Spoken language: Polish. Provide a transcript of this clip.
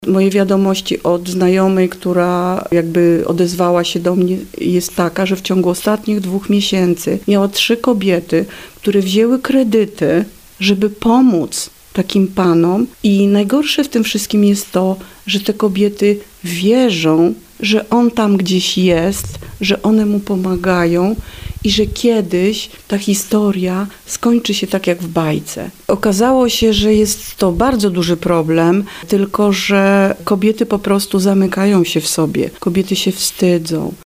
Moje wiadomości od znajomej, która jakby odezwała się do mnie, jest taka, że w ciągu ostatnich 2 miesięcy miała 3 kobiety, które wzięły kredyty, żeby pomóc takim panom. I najgorsze w tym wszystkim jest to, że te kobiety wierzą, że on tam gdzieś jest, że one mu pomagają i że kiedyś ta historia skończy się tak jak w bajce. Okazało się, że jest to bardzo duży problem, tylko że kobiety po prostu zamykają się w sobie, kobiety się wstydzą.